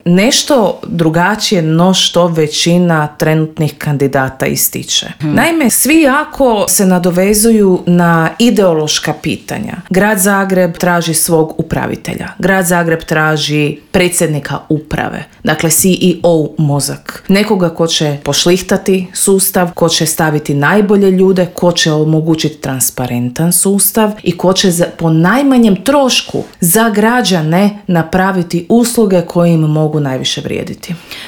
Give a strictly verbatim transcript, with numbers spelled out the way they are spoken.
nešto drugačije no što većina trenutnih kandidata ističe. Hmm. Naime, svi jako se nadovezuju na ideološka pitanja. Grad Zagreb traži svog upravitelja. Grad Zagreb traži predsjednika uprave. Dakle, C E O mozak. Nekoga ko će pošlihtati sustav, ko će staviti najbolje ljude, ko će omogućiti transparentan sustav i ko će za, po najmanjem trošku za građane napraviti usluge koje im mogu najviše vrijediti.